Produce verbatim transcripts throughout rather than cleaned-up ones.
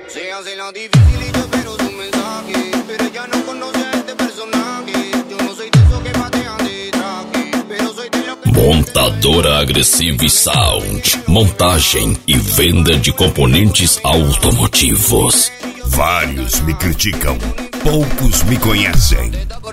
Se hace la difícil y yo espero su mensaje, pero ella no conoce a este personaje. Yo no soy de esos que patean de traje, pero soy de los que... Montadora Agressive Sound. Montagem e venda de componentes automotivos. Vários me criticam, poucos me conhecem.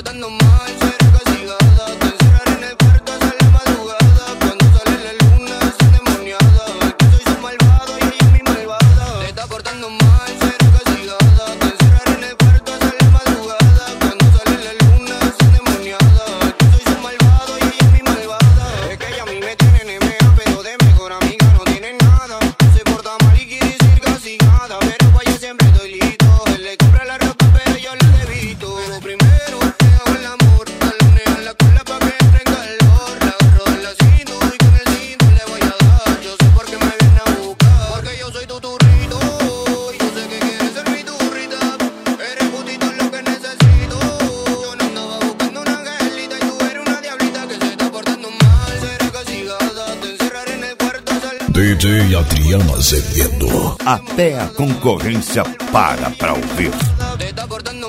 D J Adriano Azevedo. Até a concorrência para pra ouvir. Te está portando